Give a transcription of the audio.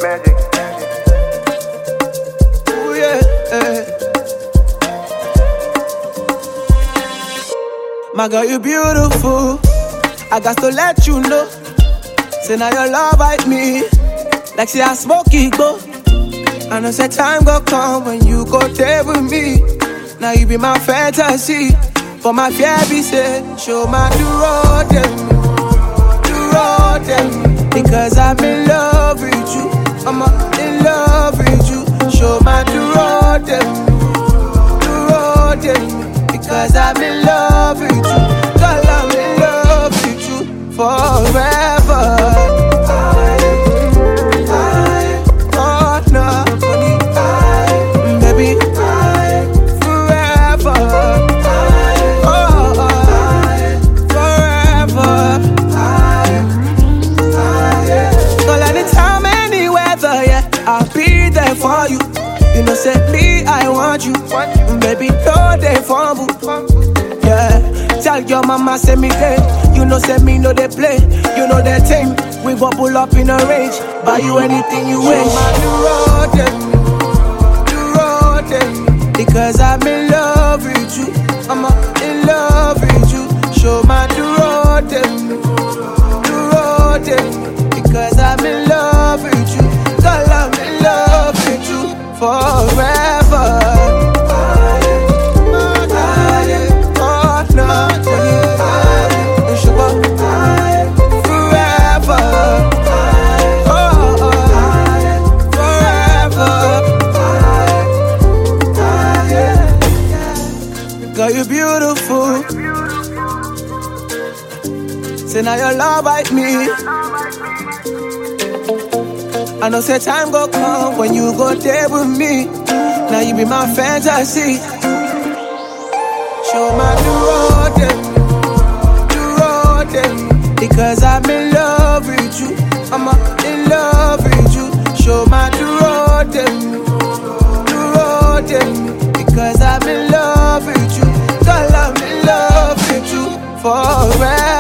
Magic. Ooh, yeah. My girl, you beautiful. I got to let you know. Say now your love bite me. Like say I smoke it, go. I know say time go come when you go there with me. Now you be my fantasy. For my fear be say, show my do road them. Because I'm in love with you. I'm in love with you. Show my do road them. Because I'm in love with you. Girl, I'm in love with you forever. For you, you know, say me, I want you. Baby, no they fumble. Yeah, tell your mama, say me gay. You know, say me, no they play. You know that thing, we bubble up in a range. Buy you anything you wish. You road them. Because I'm in love with you. I'm in love with you. Show my do road them. Because I'm in love with you. Girl, I'm in love with you forever. Girl, you beautiful. Say now your love bite me. I know say time go come when you go there with me. Now you be my fantasy. Show my do road them. Because I'm in love with you. I'm in love with you. Show my do road them. Because I'm in love with you. Girl, I'm in love with you forever.